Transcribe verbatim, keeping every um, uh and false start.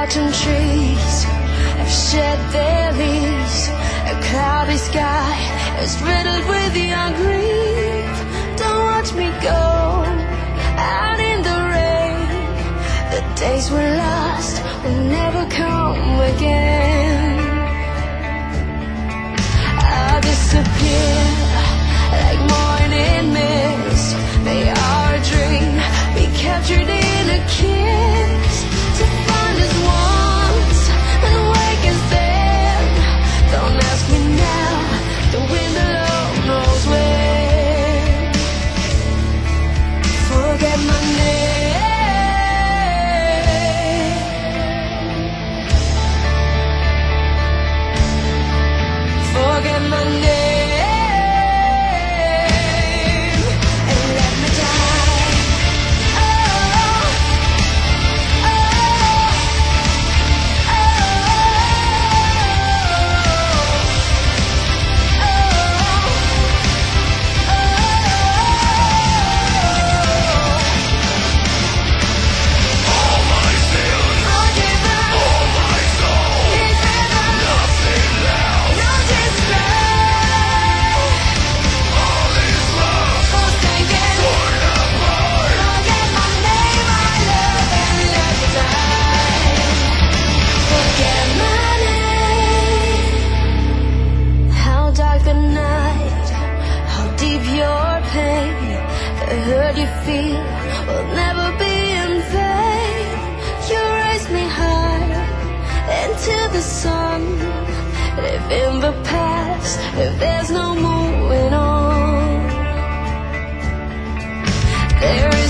autumn trees have shed their leaves. A cloudy sky is riddled with your grief. Don't watch me go out in the rain. The days we're lost will never come again. I'll disappear like morning mist. May our dream be captured in a kiss, to find us once and wake us then. Don't ask me now, the wind alone knows where. Forget my name, forget my name. The hurt you feel will never be in vain. You raise me higher into the sun. Live in the past if there's no moving on. There